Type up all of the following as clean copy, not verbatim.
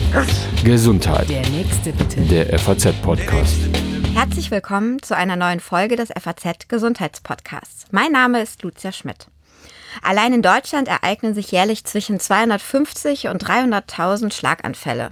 Gesundheit. Der nächste bitte. Der FAZ-Podcast. Herzlich willkommen zu einer neuen Folge des FAZ-Gesundheitspodcasts. Mein Name ist Lucia Schmidt. Allein in Deutschland ereignen sich jährlich zwischen 250 und 300.000 Schlaganfälle.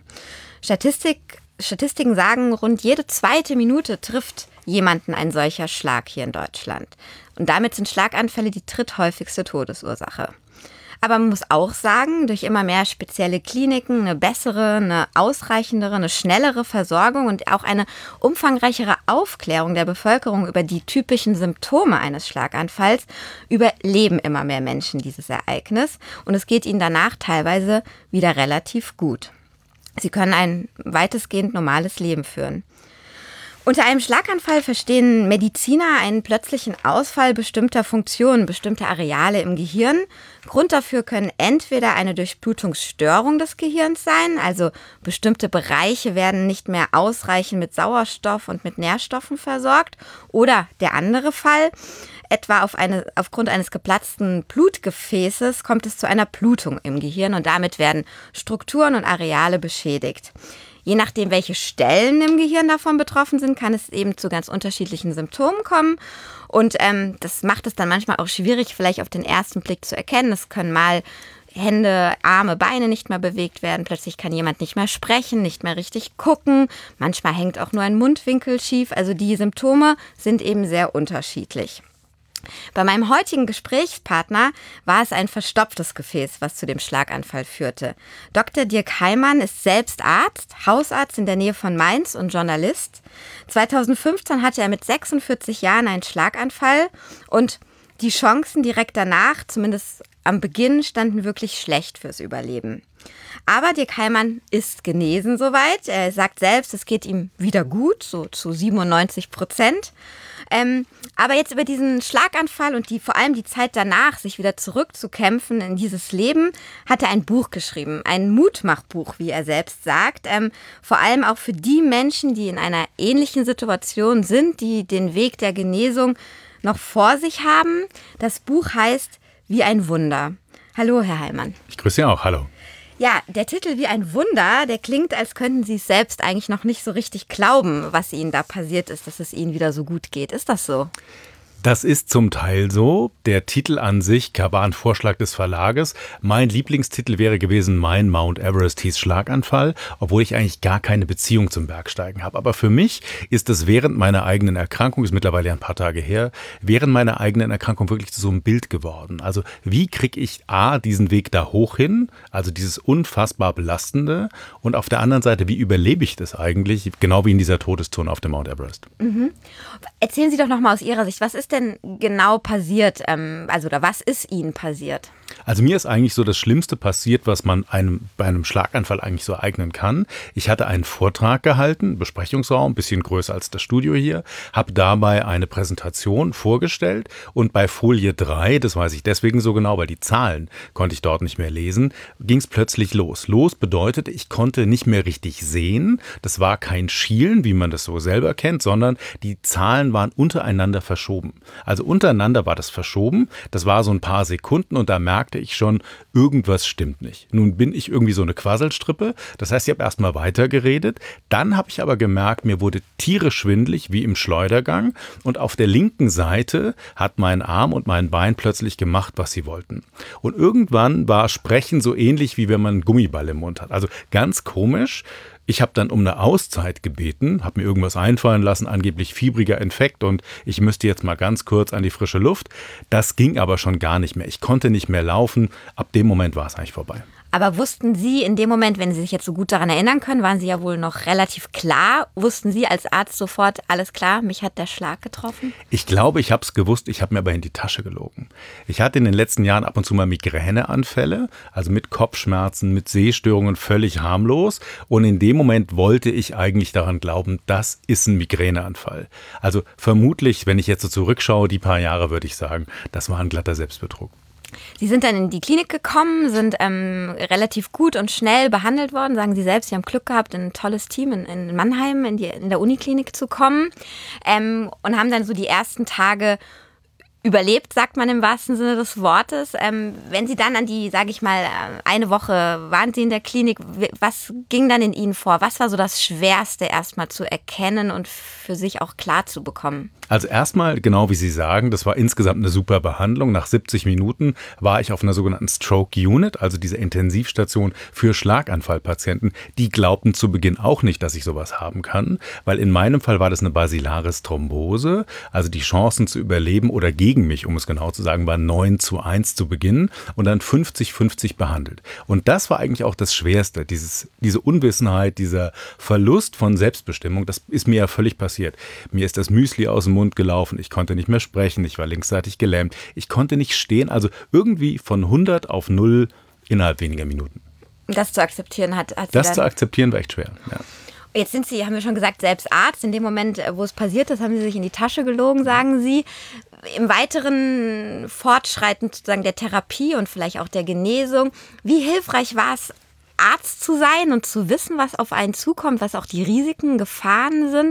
Statistiken sagen, rund jede zweite Minute trifft jemanden ein solcher Schlag hier in Deutschland. Und damit sind Schlaganfälle die dritthäufigste Todesursache. Aber man muss auch sagen, durch immer mehr spezielle Kliniken, eine bessere, eine ausreichendere, eine schnellere Versorgung und auch eine umfangreichere Aufklärung der Bevölkerung über die typischen Symptome eines Schlaganfalls überleben immer mehr Menschen dieses Ereignis und es geht ihnen danach teilweise wieder relativ gut. Sie können ein weitestgehend normales Leben führen. Unter einem Schlaganfall verstehen Mediziner einen plötzlichen Ausfall bestimmter Funktionen, bestimmter Areale im Gehirn. Grund dafür können entweder eine Durchblutungsstörung des Gehirns sein, also bestimmte Bereiche werden nicht mehr ausreichend mit Sauerstoff und mit Nährstoffen versorgt, oder der andere Fall, etwa aufgrund eines geplatzten Blutgefäßes kommt es zu einer Blutung im Gehirn und damit werden Strukturen und Areale beschädigt. Je nachdem, welche Stellen im Gehirn davon betroffen sind, kann es eben zu ganz unterschiedlichen Symptomen kommen. Und das macht es dann manchmal auch schwierig, vielleicht auf den ersten Blick zu erkennen. Es können mal Hände, Arme, Beine nicht mehr bewegt werden. Plötzlich kann jemand nicht mehr sprechen, nicht mehr richtig gucken. Manchmal hängt auch nur ein Mundwinkel schief. Also die Symptome sind eben sehr unterschiedlich. Bei meinem heutigen Gesprächspartner war es ein verstopftes Gefäß, was zu dem Schlaganfall führte. Dr. Dirk Heimann ist selbst Arzt, Hausarzt in der Nähe von Mainz und Journalist. 2015 hatte er mit 46 Jahren einen Schlaganfall und die Chancen direkt danach, zumindest am Beginn, standen wirklich schlecht fürs Überleben. Aber Dirk Heimann ist genesen soweit. Er sagt selbst, es geht ihm wieder gut, so zu 97%. Aber jetzt über diesen Schlaganfall und vor allem die Zeit danach, sich wieder zurückzukämpfen in dieses Leben, hat er ein Buch geschrieben. Ein Mutmachbuch, wie er selbst sagt. Vor allem auch für die Menschen, die in einer ähnlichen Situation sind, die den Weg der Genesung noch vor sich haben. Das Buch heißt Wie ein Wunder. Hallo, Herr Heimann. Ich grüße Sie auch, hallo. Ja, der Titel Wie ein Wunder, der klingt, als könnten Sie es selbst eigentlich noch nicht so richtig glauben, was Ihnen da passiert ist, dass es Ihnen wieder so gut geht. Ist das so? Das ist zum Teil so. Der Titel an sich war ein Vorschlag des Verlages. Mein Lieblingstitel wäre gewesen, mein Mount Everest hieß Schlaganfall, obwohl ich eigentlich gar keine Beziehung zum Bergsteigen habe. Aber für mich ist es während meiner eigenen Erkrankung, ist mittlerweile ein paar Tage her, während meiner eigenen Erkrankung wirklich zu so einem Bild geworden. Also wie kriege ich diesen Weg da hoch hin, also dieses unfassbar Belastende, und auf der anderen Seite, wie überlebe ich das eigentlich, genau wie in dieser Todeszone auf dem Mount Everest. Mhm. Erzählen Sie doch nochmal aus Ihrer Sicht, was ist denn genau passiert, oder was ist Ihnen passiert? Also mir ist eigentlich so das Schlimmste passiert, was man bei einem Schlaganfall eigentlich so ereignen kann. Ich hatte einen Vortrag gehalten, Besprechungsraum, ein bisschen größer als das Studio hier, habe dabei eine Präsentation vorgestellt und bei Folie 3, das weiß ich deswegen so genau, weil die Zahlen konnte ich dort nicht mehr lesen, ging es plötzlich los. Los bedeutete, ich konnte nicht mehr richtig sehen. Das war kein Schielen, wie man das so selber kennt, sondern die Zahlen waren untereinander verschoben. Also untereinander war das verschoben. Das war so ein paar Sekunden und da merkte ich schon, irgendwas stimmt nicht. Nun bin ich irgendwie so eine Quasselstrippe. Das heißt, ich habe erstmal weitergeredet. Dann habe ich aber gemerkt, mir wurde tierisch schwindelig, wie im Schleudergang. Und auf der linken Seite hat mein Arm und mein Bein plötzlich gemacht, was sie wollten. Und irgendwann war Sprechen so ähnlich, wie wenn man einen Gummiball im Mund hat. Also ganz komisch. Ich habe dann um eine Auszeit gebeten, habe mir irgendwas einfallen lassen, angeblich fiebriger Infekt und ich müsste jetzt mal ganz kurz an die frische Luft. Das ging aber schon gar nicht mehr. Ich konnte nicht mehr laufen. Ab dem Moment war es eigentlich vorbei. Aber wussten Sie in dem Moment, wenn Sie sich jetzt so gut daran erinnern können, waren Sie ja wohl noch relativ klar, wussten Sie als Arzt sofort, alles klar, mich hat der Schlag getroffen? Ich glaube, ich habe es gewusst, ich habe mir aber in die Tasche gelogen. Ich hatte in den letzten Jahren ab und zu mal Migräneanfälle, also mit Kopfschmerzen, mit Sehstörungen, völlig harmlos. Und in dem Moment wollte ich eigentlich daran glauben, das ist ein Migräneanfall. Also vermutlich, wenn ich jetzt so zurückschaue, die paar Jahre, würde ich sagen, das war ein glatter Selbstbetrug. Sie sind dann in die Klinik gekommen, sind relativ gut und schnell behandelt worden, sagen Sie selbst. Sie haben Glück gehabt, in ein tolles Team in Mannheim in der Uniklinik zu kommen und haben dann so die ersten Tage überlebt, sagt man im wahrsten Sinne des Wortes. Wenn Sie dann an die, sage ich mal, eine Woche waren Sie in der Klinik, was ging dann in Ihnen vor? Was war so das Schwerste erstmal zu erkennen und für sich auch klar zu bekommen? Also erstmal, genau wie Sie sagen, das war insgesamt eine super Behandlung. Nach 70 Minuten war ich auf einer sogenannten Stroke Unit, also dieser Intensivstation für Schlaganfallpatienten. Die glaubten zu Beginn auch nicht, dass ich sowas haben kann, weil in meinem Fall war das eine Basilaris Thrombose. Also die Chancen zu überleben oder gegen mich, um es genau zu sagen, waren 9:1 zu Beginn und dann 50-50 behandelt. Und das war eigentlich auch das Schwerste, diese Unwissenheit, dieser Verlust von Selbstbestimmung. Das ist mir ja völlig passiert. Mir ist das Müsli aus dem Mund gelaufen, ich konnte nicht mehr sprechen, ich war linksseitig gelähmt, ich konnte nicht stehen, also irgendwie von 100 auf 0 innerhalb weniger Minuten. Das zu akzeptieren hat das zu akzeptieren war echt schwer, ja. Jetzt sind Sie, haben wir schon gesagt, selbst Arzt. In dem Moment, wo es passiert ist, haben Sie sich in die Tasche gelogen, sagen Sie. Im weiteren Fortschreiten sozusagen der Therapie und vielleicht auch der Genesung, wie hilfreich war es, Arzt zu sein und zu wissen, was auf einen zukommt, was auch die Risiken, Gefahren sind?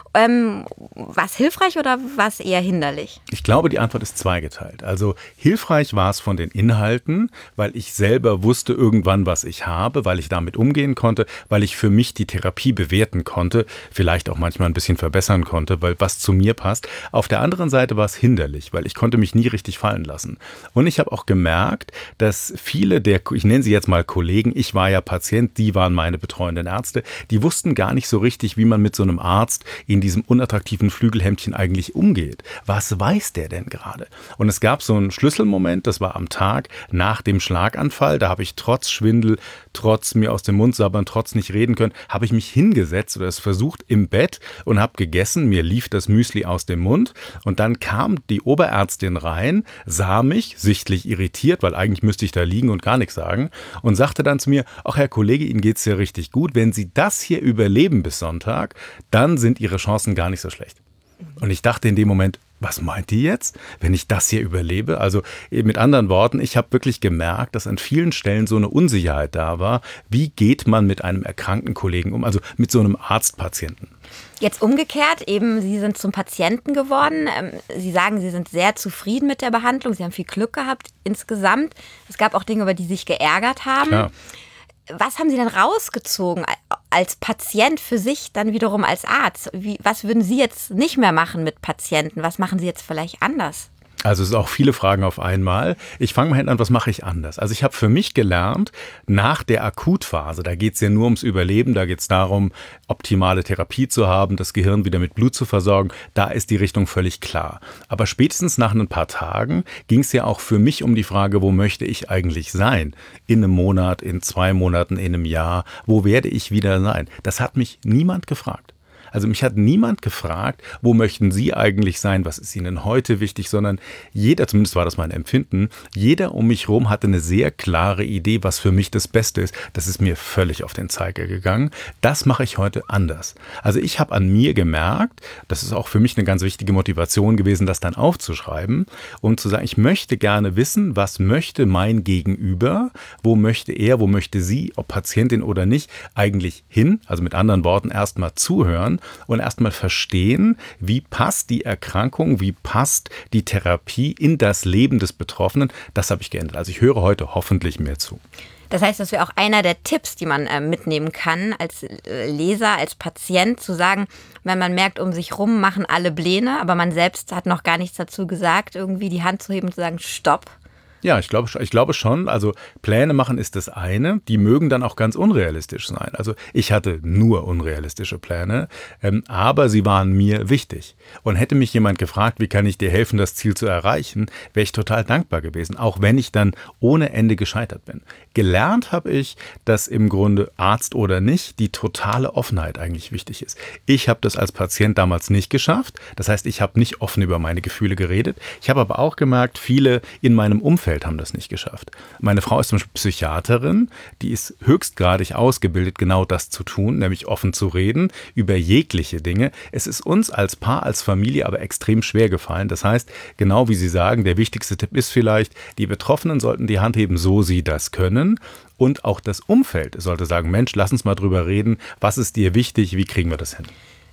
War es hilfreich oder war es eher hinderlich? Ich glaube, die Antwort ist zweigeteilt. Also hilfreich war es von den Inhalten, weil ich selber wusste irgendwann, was ich habe, weil ich damit umgehen konnte, weil ich für mich die Therapie bewerten konnte, vielleicht auch manchmal ein bisschen verbessern konnte, weil was zu mir passt. Auf der anderen Seite war es hinderlich, weil ich konnte mich nie richtig fallen lassen. Und ich habe auch gemerkt, dass viele der, ich nenne sie jetzt mal Kollegen, ich war ja Patient, die waren meine betreuenden Ärzte, die wussten gar nicht so richtig, wie man mit so einem Arzt in diesem unattraktiven Flügelhemdchen eigentlich umgeht. Was weiß der denn gerade? Und es gab so einen Schlüsselmoment, das war am Tag nach dem Schlaganfall, da habe ich trotz Schwindel, trotz mir aus dem Mund sabbern, trotz nicht reden können, habe ich mich hingesetzt oder es versucht im Bett und habe gegessen, mir lief das Müsli aus dem Mund und dann kam die Oberärztin rein, sah mich, sichtlich irritiert, weil eigentlich müsste ich da liegen und gar nichts sagen und sagte dann zu mir, ach Herr Kollege, Ihnen geht's ja richtig gut, wenn Sie das hier überleben bis Sonntag, dann sind Ihre Chancen gar nicht so schlecht. Und ich dachte in dem Moment, was meint die jetzt, wenn ich das hier überlebe? Also mit anderen Worten, ich habe wirklich gemerkt, dass an vielen Stellen so eine Unsicherheit da war. Wie geht man mit einem erkrankten Kollegen um, also mit so einem Arztpatienten? Jetzt umgekehrt, eben Sie sind zum Patienten geworden. Sie sagen, Sie sind sehr zufrieden mit der Behandlung. Sie haben viel Glück gehabt insgesamt. Es gab auch Dinge, über die Sie sich geärgert haben. Klar. Was haben Sie denn rausgezogen als Patient für sich, dann wiederum als Arzt? Was würden Sie jetzt nicht mehr machen mit Patienten? Was machen Sie jetzt vielleicht anders? Also es sind auch viele Fragen auf einmal. Ich fange mal hinten an, was mache ich anders? Also ich habe für mich gelernt, nach der Akutphase, da geht es ja nur ums Überleben, da geht es darum, optimale Therapie zu haben, das Gehirn wieder mit Blut zu versorgen, da ist die Richtung völlig klar. Aber spätestens nach ein paar Tagen ging es ja auch für mich um die Frage, wo möchte ich eigentlich sein? In einem Monat, in 2 Monaten, in einem Jahr, wo werde ich wieder sein? Das hat mich niemand gefragt. Also mich hat niemand gefragt, wo möchten Sie eigentlich sein, was ist Ihnen heute wichtig, sondern jeder, zumindest war das mein Empfinden, jeder um mich herum hatte eine sehr klare Idee, was für mich das Beste ist. Das ist mir völlig auf den Zeiger gegangen. Das mache ich heute anders. Also ich habe an mir gemerkt, das ist auch für mich eine ganz wichtige Motivation gewesen, das dann aufzuschreiben und zu sagen, ich möchte gerne wissen, was möchte mein Gegenüber, wo möchte er, wo möchte sie, ob Patientin oder nicht, eigentlich hin. Also mit anderen Worten erstmal zuhören und erstmal verstehen, wie passt die Erkrankung, wie passt die Therapie in das Leben des Betroffenen. Das habe ich geändert. Also ich höre heute hoffentlich mehr zu. Das heißt, das wäre auch einer der Tipps, die man mitnehmen kann als Leser, als Patient, zu sagen, wenn man merkt, um sich rum machen alle Pläne, aber man selbst hat noch gar nichts dazu gesagt, irgendwie die Hand zu heben und zu sagen, stopp. Ja, ich glaube schon. Also Pläne machen ist das eine. Die mögen dann auch ganz unrealistisch sein. Also ich hatte nur unrealistische Pläne, aber sie waren mir wichtig. Und hätte mich jemand gefragt, wie kann ich dir helfen, das Ziel zu erreichen, wäre ich total dankbar gewesen, auch wenn ich dann ohne Ende gescheitert bin. Gelernt habe ich, dass im Grunde Arzt oder nicht, die totale Offenheit eigentlich wichtig ist. Ich habe das als Patient damals nicht geschafft. Das heißt, ich habe nicht offen über meine Gefühle geredet. Ich habe aber auch gemerkt, viele in meinem Umfeld haben das nicht geschafft. Meine Frau ist zum Beispiel Psychiaterin, die ist höchstgradig ausgebildet, genau das zu tun, nämlich offen zu reden über jegliche Dinge. Es ist uns als Paar, als Familie aber extrem schwer gefallen. Das heißt, genau wie Sie sagen, der wichtigste Tipp ist vielleicht, die Betroffenen sollten die Hand heben, so sie das können. Und auch das Umfeld sollte sagen, Mensch, lass uns mal drüber reden, was ist dir wichtig, wie kriegen wir das hin?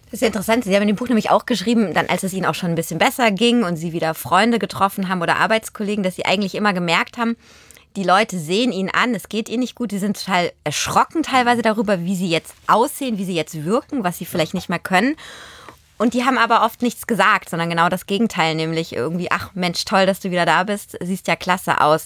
Das ist ja interessant. Sie haben in dem Buch nämlich auch geschrieben, dann als es Ihnen auch schon ein bisschen besser ging und Sie wieder Freunde getroffen haben oder Arbeitskollegen, dass Sie eigentlich immer gemerkt haben, die Leute sehen Ihnen an, es geht Ihnen nicht gut. Sie sind total erschrocken teilweise darüber, wie Sie jetzt aussehen, wie Sie jetzt wirken, was Sie vielleicht nicht mehr können. Und die haben aber oft nichts gesagt, sondern genau das Gegenteil, nämlich irgendwie, ach Mensch, toll, dass du wieder da bist, siehst ja klasse aus.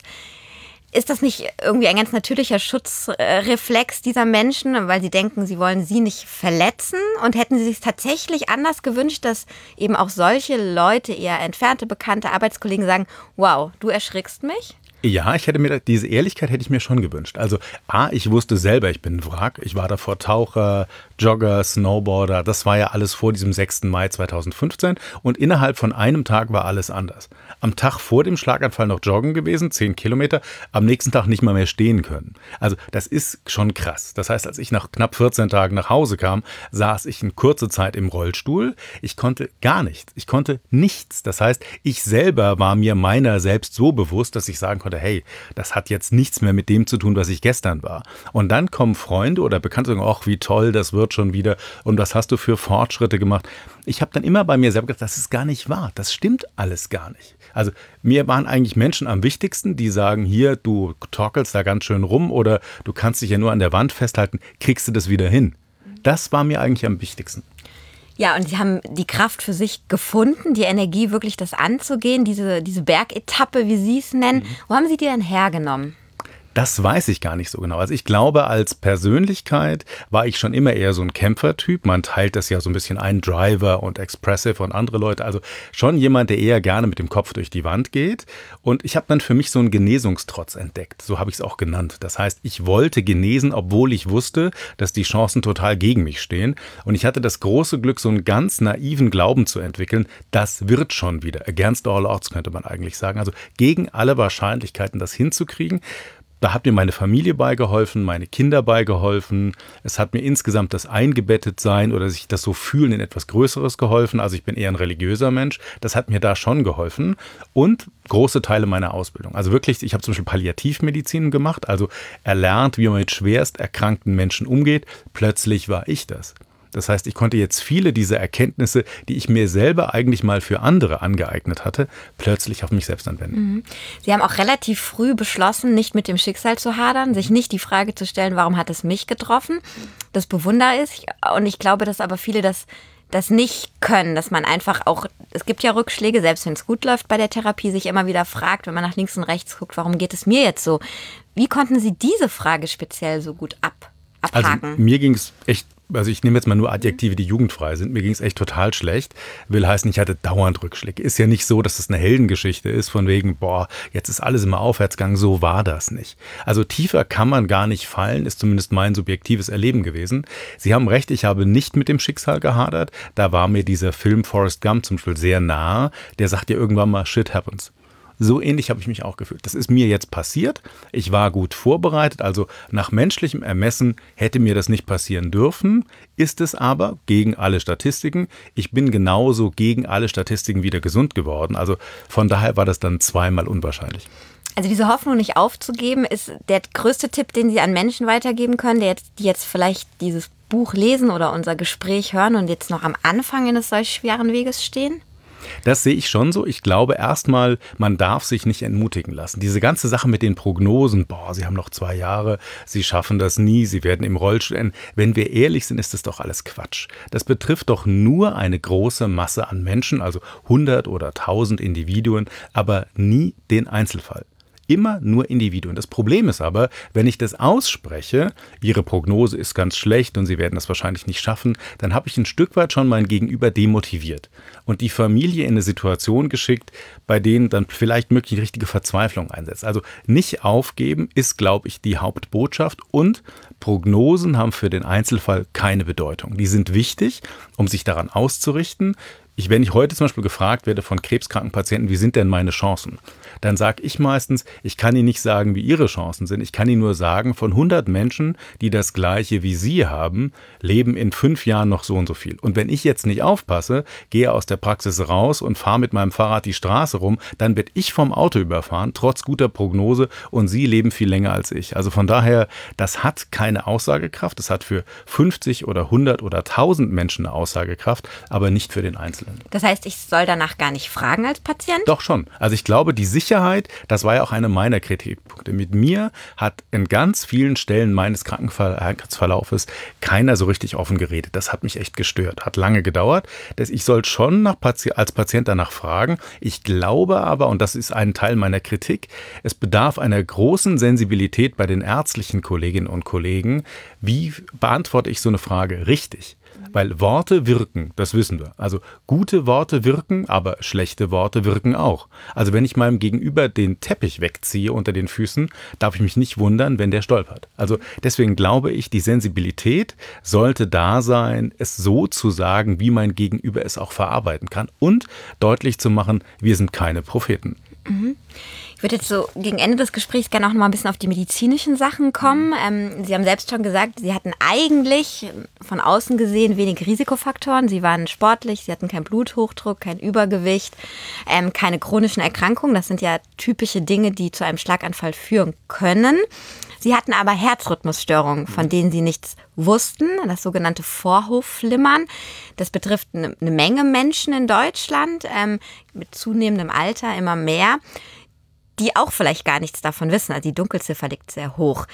Ist das nicht irgendwie ein ganz natürlicher Schutzreflex dieser Menschen, weil sie denken, sie wollen sie nicht verletzen? Und hätten sie sich tatsächlich anders gewünscht, dass eben auch solche Leute, eher entfernte, bekannte Arbeitskollegen sagen, wow, du erschrickst mich? Ja, diese Ehrlichkeit hätte ich mir schon gewünscht. Also ich wusste selber, ich bin ein Wrack. Ich war davor Taucher, Jogger, Snowboarder. Das war ja alles vor diesem 6. Mai 2015 und innerhalb von einem Tag war alles anders. Am Tag vor dem Schlaganfall noch joggen gewesen, 10 Kilometer, am nächsten Tag nicht mal mehr stehen können. Also das ist schon krass. Das heißt, als ich nach knapp 14 Tagen nach Hause kam, saß ich in kurzer Zeit im Rollstuhl. Ich konnte gar nichts. Ich konnte nichts. Das heißt, ich selber war mir meiner selbst so bewusst, dass ich sagen konnte, hey, das hat jetzt nichts mehr mit dem zu tun, was ich gestern war. Und dann kommen Freunde oder Bekannte und sagen, ach, wie toll, das wird schon wieder und was hast du für Fortschritte gemacht. Ich habe dann immer bei mir selber gedacht, das ist gar nicht wahr, das stimmt alles gar nicht. Also mir waren eigentlich Menschen am wichtigsten, die sagen, hier, du torkelst da ganz schön rum oder du kannst dich ja nur an der Wand festhalten, kriegst du das wieder hin. Das war mir eigentlich am wichtigsten. Ja, und Sie haben die Kraft für sich gefunden, die Energie wirklich das anzugehen, diese Bergetappe, wie Sie es nennen. Wo haben Sie die denn hergenommen? Das weiß ich gar nicht so genau. Also ich glaube, als Persönlichkeit war ich schon immer eher so ein Kämpfertyp. Man teilt das ja so ein bisschen ein, Driver und Expressive und andere Leute. Also schon jemand, der eher gerne mit dem Kopf durch die Wand geht. Und ich habe dann für mich so einen Genesungstrotz entdeckt. So habe ich es auch genannt. Das heißt, ich wollte genesen, obwohl ich wusste, dass die Chancen total gegen mich stehen. Und ich hatte das große Glück, so einen ganz naiven Glauben zu entwickeln. Das wird schon wieder. Against all odds könnte man eigentlich sagen. Also gegen alle Wahrscheinlichkeiten, das hinzukriegen. Da hat mir meine Familie beigeholfen, meine Kinder beigeholfen. Es hat mir insgesamt das Eingebettetsein oder sich das so fühlen in etwas Größeres geholfen. Also ich bin eher ein religiöser Mensch. Das hat mir da schon geholfen. Und große Teile meiner Ausbildung. Also wirklich, ich habe zum Beispiel Palliativmedizin gemacht, also erlernt, wie man mit schwerst erkrankten Menschen umgeht. Plötzlich war ich das. Das heißt, ich konnte jetzt viele dieser Erkenntnisse, die ich mir selber eigentlich mal für andere angeeignet hatte, plötzlich auf mich selbst anwenden. Sie haben auch relativ früh beschlossen, nicht mit dem Schicksal zu hadern, sich nicht die Frage zu stellen, warum hat es mich getroffen? Das bewundere ich. Und ich glaube, dass aber viele das nicht können, dass man einfach auch, es gibt ja Rückschläge, selbst wenn es gut läuft bei der Therapie, sich immer wieder fragt, wenn man nach links und rechts guckt, warum geht es mir jetzt so? Wie konnten Sie diese Frage speziell so gut abhaken? Also mir ging es echt, also ich nehme jetzt mal nur Adjektive, die jugendfrei sind. Mir ging es echt total schlecht. Will heißen, ich hatte dauernd Rückschläge. Ist ja nicht so, dass es eine Heldengeschichte ist, von wegen, boah, jetzt ist alles immer Aufwärtsgang. So war das nicht. Also tiefer kann man gar nicht fallen, ist zumindest mein subjektives Erleben gewesen. Sie haben recht, ich habe nicht mit dem Schicksal gehadert. Da war mir dieser Film Forrest Gump zum Beispiel sehr nahe. Der sagt ja irgendwann mal, shit happens. So ähnlich habe ich mich auch gefühlt. Das ist mir jetzt passiert. Ich war gut vorbereitet. Also nach menschlichem Ermessen hätte mir das nicht passieren dürfen. Ist es aber gegen alle Statistiken. Ich bin genauso gegen alle Statistiken wieder gesund geworden. Also von daher war das dann zweimal unwahrscheinlich. Also diese Hoffnung nicht aufzugeben, ist der größte Tipp, den Sie an Menschen weitergeben können, die jetzt vielleicht dieses Buch lesen oder unser Gespräch hören und jetzt noch am Anfang eines solch schweren Weges stehen? Das sehe ich schon so. Ich glaube erstmal, man darf sich nicht entmutigen lassen. Diese ganze Sache mit den Prognosen, Sie haben noch 2 Jahre, Sie schaffen das nie, Sie werden im Rollstuhl enden. Wenn wir ehrlich sind, ist das doch alles Quatsch. Das betrifft doch nur eine große Masse an Menschen, also 100 oder 1000 Individuen, aber nie den Einzelfall. Immer nur Individuen. Das Problem ist aber, wenn ich das ausspreche, Ihre Prognose ist ganz schlecht und Sie werden das wahrscheinlich nicht schaffen, dann habe ich ein Stück weit schon mein Gegenüber demotiviert und die Familie in eine Situation geschickt, bei denen dann vielleicht möglich eine richtige Verzweiflung einsetzt. Also nicht aufgeben ist, glaube ich, die Hauptbotschaft und Prognosen haben für den Einzelfall keine Bedeutung. Die sind wichtig, um sich daran auszurichten. wenn ich heute zum Beispiel gefragt werde von krebskranken Patienten, wie sind denn meine Chancen? Dann sage ich meistens, ich kann Ihnen nicht sagen, wie Ihre Chancen sind. Ich kann Ihnen nur sagen, von 100 Menschen, die das Gleiche wie Sie haben, leben in 5 Jahren noch so und so viel. Und wenn ich jetzt nicht aufpasse, gehe aus der Praxis raus und fahre mit meinem Fahrrad die Straße rum, dann werde ich vom Auto überfahren, trotz guter Prognose, und Sie leben viel länger als ich. Also von daher, das hat keine Aussagekraft. Das hat für 50 oder 100 oder 1000 Menschen eine Aussagekraft, aber nicht für den Einzelnen. Das heißt, ich soll danach gar nicht fragen als Patient? Doch schon. Also ich glaube, die Sicherheit, das war ja auch einer meiner Kritikpunkte. Mit mir hat in ganz vielen Stellen meines Krankheitsverlaufes keiner so richtig offen geredet. Das hat mich echt gestört. Hat lange gedauert. Ich soll schon als Patient danach fragen. Ich glaube aber, und das ist ein Teil meiner Kritik, es bedarf einer großen Sensibilität bei den ärztlichen Kolleginnen und Kollegen. Wie beantworte ich so eine Frage richtig? Weil Worte wirken, das wissen wir. Also gute Worte wirken, aber schlechte Worte wirken auch. Also wenn ich meinem Gegenüber den Teppich wegziehe unter den Füßen, darf ich mich nicht wundern, wenn der stolpert. Also deswegen glaube ich, die Sensibilität sollte da sein, es so zu sagen, wie mein Gegenüber es auch verarbeiten kann und deutlich zu machen, wir sind keine Propheten. Ich würde jetzt so gegen Ende des Gesprächs gerne auch noch mal ein bisschen auf die medizinischen Sachen kommen. Sie haben selbst schon gesagt, Sie hatten eigentlich von außen gesehen wenig Risikofaktoren. Sie waren sportlich, Sie hatten keinen Bluthochdruck, kein Übergewicht, keine chronischen Erkrankungen. Das sind ja typische Dinge, die zu einem Schlaganfall führen können. Sie hatten aber Herzrhythmusstörungen, von denen Sie nichts wussten, das sogenannte Vorhofflimmern. Das betrifft eine Menge Menschen in Deutschland, mit zunehmendem Alter immer mehr, die auch vielleicht gar nichts davon wissen. Also die Dunkelziffer liegt sehr hoch.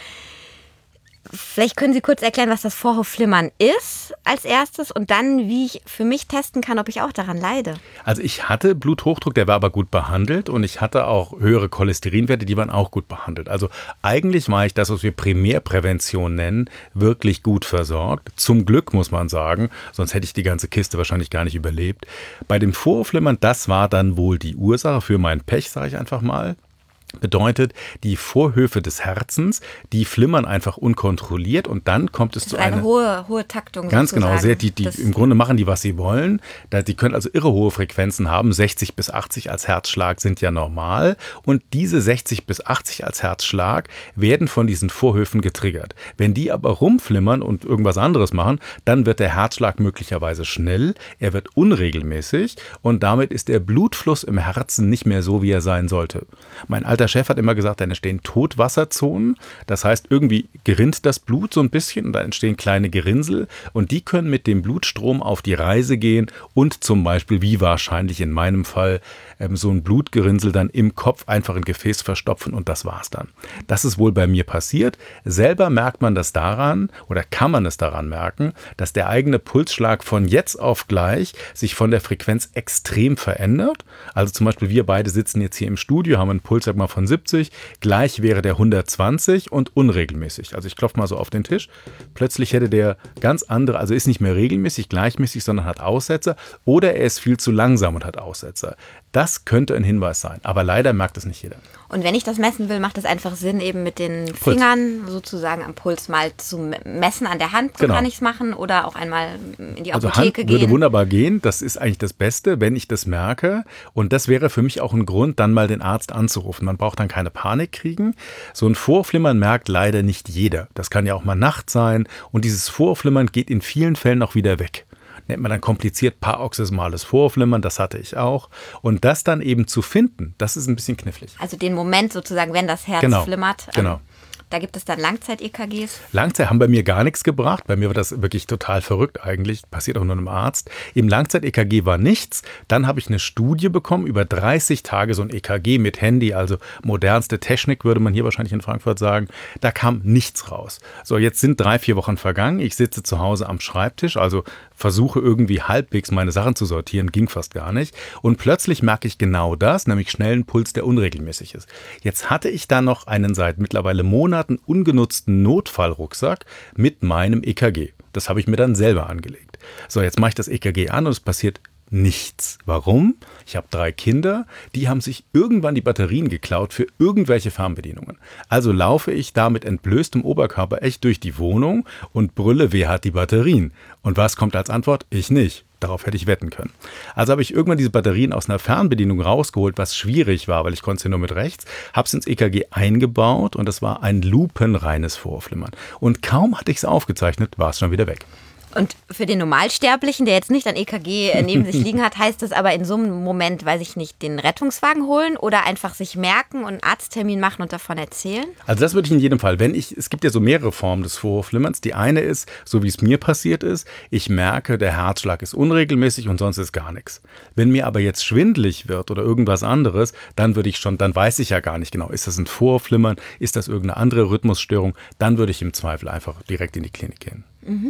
Vielleicht können Sie kurz erklären, was das Vorhofflimmern ist als erstes und dann, wie ich für mich testen kann, ob ich auch daran leide. Also ich hatte Bluthochdruck, der war aber gut behandelt und ich hatte auch höhere Cholesterinwerte, die waren auch gut behandelt. Also eigentlich war ich das, was wir Primärprävention nennen, wirklich gut versorgt. Zum Glück muss man sagen, sonst hätte ich die ganze Kiste wahrscheinlich gar nicht überlebt. Bei dem Vorhofflimmern, das war dann wohl die Ursache für mein Pech, sage ich einfach mal. Bedeutet, die Vorhöfe des Herzens, die flimmern einfach unkontrolliert und dann kommt es zu einer hohe Taktung. Ganz sozusagen. genau, im Grunde machen die, was sie wollen. Die können also irre hohe Frequenzen haben. 60 bis 80 als Herzschlag sind ja normal und diese 60 bis 80 als Herzschlag werden von diesen Vorhöfen getriggert. Wenn die aber rumflimmern und irgendwas anderes machen, dann wird der Herzschlag möglicherweise schnell, er wird unregelmäßig und damit ist der Blutfluss im Herzen nicht mehr so, wie er sein sollte. Mein alter Chef hat immer gesagt, dann entstehen Totwasserzonen. Das heißt, irgendwie gerinnt das Blut so ein bisschen und dann entstehen kleine Gerinnsel und die können mit dem Blutstrom auf die Reise gehen und zum Beispiel, wie wahrscheinlich in meinem Fall, so ein Blutgerinnsel dann im Kopf einfach ein Gefäß verstopfen und das war's dann. Das ist wohl bei mir passiert. Selber merkt man das daran oder kann man es daran merken, dass der eigene Pulsschlag von jetzt auf gleich sich von der Frequenz extrem verändert. Also zum Beispiel wir beide sitzen jetzt hier im Studio, haben einen Puls, sag mal, von 70, gleich wäre der 120 und unregelmäßig. Also ich klopfe mal so auf den Tisch. Plötzlich hätte der ganz andere, also ist nicht mehr regelmäßig, gleichmäßig, sondern hat Aussetzer oder er ist viel zu langsam und hat Aussetzer. Das könnte ein Hinweis sein, aber leider merkt es nicht jeder. Und wenn ich das messen will, macht es einfach Sinn, eben mit den Fingern sozusagen am Puls mal zu messen an der Hand, so kann ich es machen, oder auch einmal in die Apotheke gehen. Würde wunderbar gehen, das ist eigentlich das Beste, wenn ich das merke und das wäre für mich auch ein Grund, dann mal den Arzt anzurufen. Man braucht dann keine Panik kriegen. So ein Vorflimmern merkt leider nicht jeder. Das kann ja auch mal nachts sein und dieses Vorflimmern geht in vielen Fällen auch wieder weg. Nennt man dann kompliziert paroxysmales Vorflimmern, das hatte ich auch. Und das dann eben zu finden, das ist ein bisschen knifflig. Also den Moment sozusagen, wenn das Herz flimmert. Genau. Da gibt es dann Langzeit-EKGs. Langzeit haben bei mir gar nichts gebracht. Bei mir war das wirklich total verrückt eigentlich. Passiert auch nur einem Arzt. Im Langzeit-EKG war nichts. Dann habe ich eine Studie bekommen, über 30 Tage so ein EKG mit Handy, also modernste Technik, würde man hier wahrscheinlich in Frankfurt sagen. Da kam nichts raus. So, jetzt sind 3-4 Wochen vergangen. Ich sitze zu Hause am Schreibtisch, also versuche irgendwie halbwegs meine Sachen zu sortieren, ging fast gar nicht. Und plötzlich merke ich genau das, nämlich schnellen Puls, der unregelmäßig ist. Jetzt hatte ich da noch einen seit mittlerweile Monaten ungenutzten Notfallrucksack mit meinem EKG. Das habe ich mir dann selber angelegt. So, jetzt mache ich das EKG an und es passiert nichts. Warum? Ich habe 3 Kinder, die haben sich irgendwann die Batterien geklaut für irgendwelche Fernbedienungen. Also laufe ich da mit entblößtem Oberkörper echt durch die Wohnung und brülle, wer hat die Batterien? Und was kommt als Antwort? Ich nicht. Darauf hätte ich wetten können. Also habe ich irgendwann diese Batterien aus einer Fernbedienung rausgeholt, was schwierig war, weil ich konnte sie nur mit rechts, habe es ins EKG eingebaut und das war ein lupenreines Vorflimmern. Und kaum hatte ich es aufgezeichnet, war es schon wieder weg. Und für den Normalsterblichen, der jetzt nicht ein EKG neben sich liegen hat, heißt das aber in so einem Moment, weiß ich nicht, den Rettungswagen holen oder einfach sich merken und einen Arzttermin machen und davon erzählen? Also das würde ich in jedem Fall. Es gibt ja so mehrere Formen des Vorhofflimmerns. Die eine ist, so wie es mir passiert ist, ich merke, der Herzschlag ist unregelmäßig und sonst ist gar nichts. Wenn mir aber jetzt schwindelig wird oder irgendwas anderes, dann weiß ich ja gar nicht genau, ist das ein Vorhofflimmern, ist das irgendeine andere Rhythmusstörung, dann würde ich im Zweifel einfach direkt in die Klinik gehen.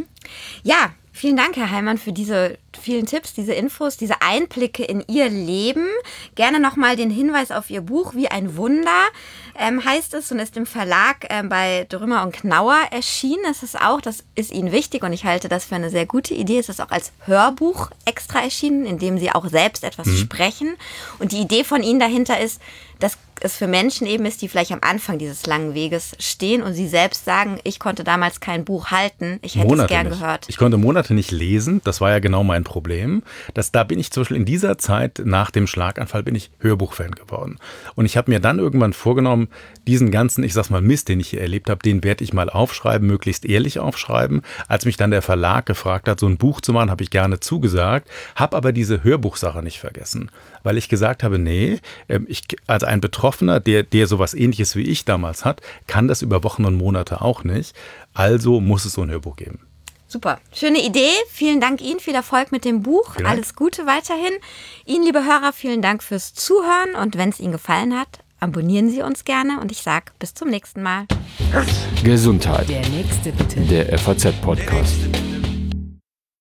Ja, vielen Dank, Herr Heimann, für diese vielen Tipps, diese Infos, diese Einblicke in Ihr Leben. Gerne nochmal den Hinweis auf Ihr Buch Wie ein Wunder heißt es und ist im Verlag bei Drümmer und Knauer erschienen. Das ist Ihnen wichtig und ich halte das für eine sehr gute Idee. Es ist auch als Hörbuch extra erschienen, in dem Sie auch selbst etwas sprechen. Und die Idee von Ihnen dahinter ist, dass es für Menschen eben ist, die vielleicht am Anfang dieses langen Weges stehen und sie selbst sagen, ich konnte damals kein Buch halten, ich hätte es gern gehört. Ich konnte Monate nicht lesen, das war ja genau mein Problem. Da bin ich zum Beispiel in dieser Zeit nach dem Schlaganfall bin ich Hörbuchfan geworden. Und ich habe mir dann irgendwann vorgenommen, diesen ganzen, ich sag's mal, Mist, den ich hier erlebt habe, den werde ich mal aufschreiben, möglichst ehrlich aufschreiben. Als mich dann der Verlag gefragt hat, so ein Buch zu machen, habe ich gerne zugesagt, habe aber diese Hörbuchsache nicht vergessen. Weil ich gesagt habe, nee, als ein Betroffener, der sowas Ähnliches wie ich damals hat, kann das über Wochen und Monate auch nicht. Also muss es so ein Hörbuch geben. Super, schöne Idee. Vielen Dank Ihnen, viel Erfolg mit dem Buch. Vielen Dank. Alles Gute weiterhin. Ihnen, liebe Hörer, vielen Dank fürs Zuhören. Und wenn es Ihnen gefallen hat, abonnieren Sie uns gerne. Und ich sage bis zum nächsten Mal. Gesundheit. Der nächste bitte. Der FAZ-Podcast.